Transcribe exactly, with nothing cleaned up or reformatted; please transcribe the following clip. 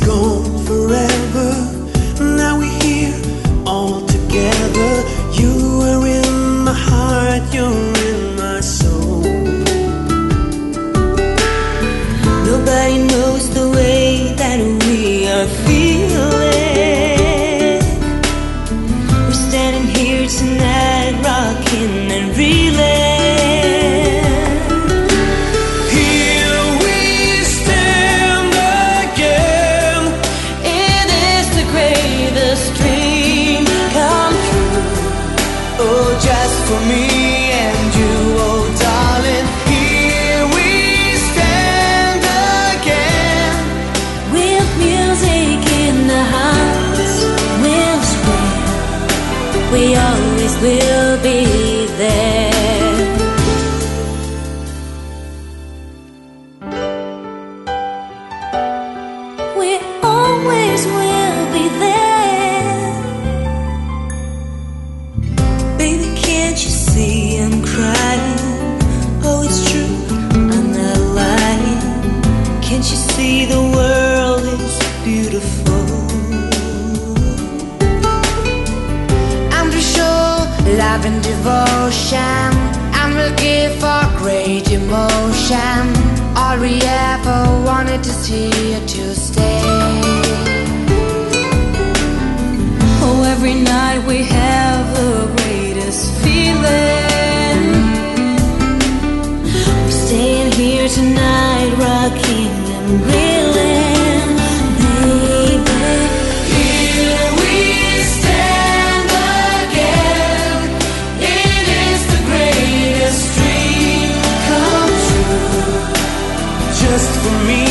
gone forever. Now we're here all together. You are in my heart, you're in my soul. Nobody knows the way that we are feeling. We're standing here tonight, rocking and reeling. Just for me and you, oh darling, here we stand again. With music in the house, we'll swear we always will be there. We always will be there. Can't you see I'm crying? Oh, it's true, I'm not lying. Can't you see the world is beautiful? I'm for sure love and devotion, and we'll give for great emotion. All we ever wanted to see you to stay. Oh, every night we have the greatest feeling. We're staying here tonight, rocking and reeling, baby. Here we stand again. It is the greatest dream come true. Just for me